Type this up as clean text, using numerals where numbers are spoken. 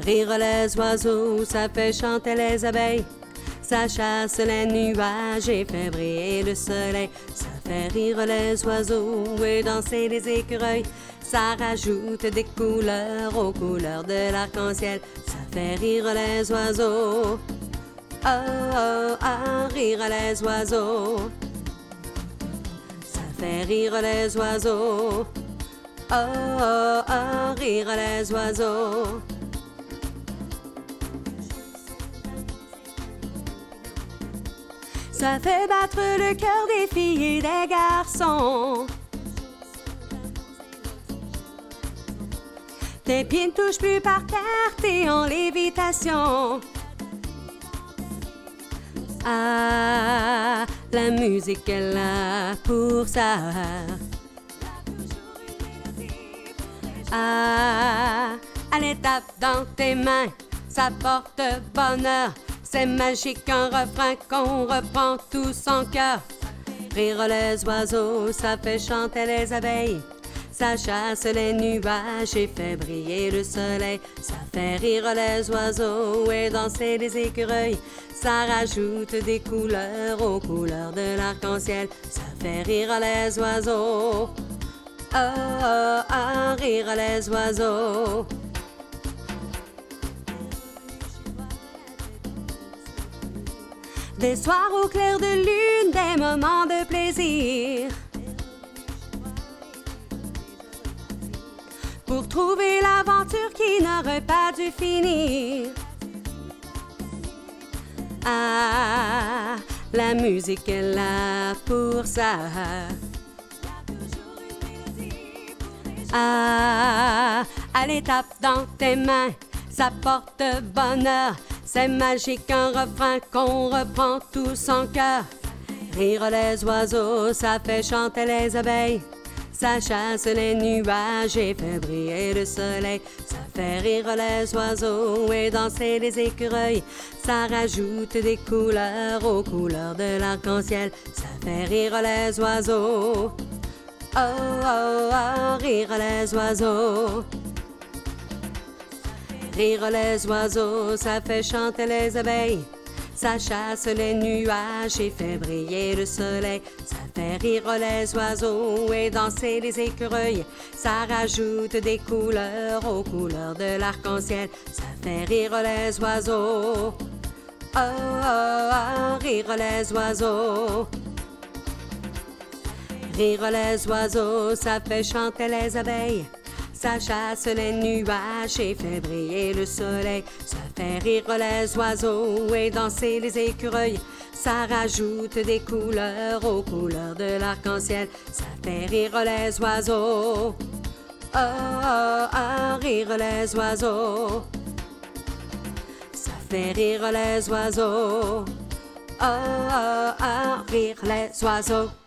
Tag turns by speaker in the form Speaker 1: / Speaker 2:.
Speaker 1: Rire les oiseaux, ça fait chanter les abeilles. Ça chasse les nuages et fait briller le soleil. Ça fait rire les oiseaux et danser les écureuils. Ça rajoute des couleurs aux couleurs de l'arc-en-ciel. Ça fait rire les oiseaux. Oh, oh, oh, rire les oiseaux. Ça fait rire les oiseaux. Oh, oh, oh, rire les oiseaux. Ça fait battre le cœur des filles et des garçons. Tes pieds ne touchent plus par terre, t'es en lévitation. Ah, la musique est là pour ça. Ah, elle tape dans tes mains, ça porte bonheur. C'est magique, un refrain qu'on reprend tous en cœur. Rire les oiseaux, ça fait chanter les abeilles. Ça chasse les nuages et fait briller le soleil. Ça fait rire les oiseaux et danser les écureuils. Ça rajoute des couleurs aux couleurs de l'arc-en-ciel. Ça fait rire les oiseaux. Oh, oh, oh, rire les oiseaux. Des soirs au clair de lune, des moments de plaisir. Pour trouver l'aventure qui n'aurait pas dû finir. Ah, la musique est là pour ça. Ah, allez tape dans tes mains, ça porte bonheur. C'est magique, un refrain qu'on reprend tous en cœur. Rire les oiseaux, ça fait chanter les abeilles. Ça chasse les nuages et fait briller le soleil. Ça fait rire les oiseaux et danser les écureuils. Ça rajoute des couleurs aux couleurs de l'arc-en-ciel. Ça fait rire les oiseaux. Oh, oh, oh, rire les oiseaux. Rire les oiseaux, ça fait chanter les abeilles. Ça chasse les nuages et fait briller le soleil. Ça fait rire les oiseaux et danser les écureuils. Ça rajoute des couleurs aux couleurs de l'arc-en-ciel. Ça fait rire les oiseaux. Oh, oh, oh, rire les oiseaux. Rire les oiseaux, ça fait chanter les abeilles. Ça chasse les nuages et fait briller le soleil. Ça fait rire les oiseaux et danser les écureuils. Ça rajoute des couleurs aux couleurs de l'arc-en-ciel. Ça fait rire les oiseaux. Oh, oh, oh, rire les oiseaux. Ça fait rire les oiseaux. Oh, oh, oh, rire les oiseaux.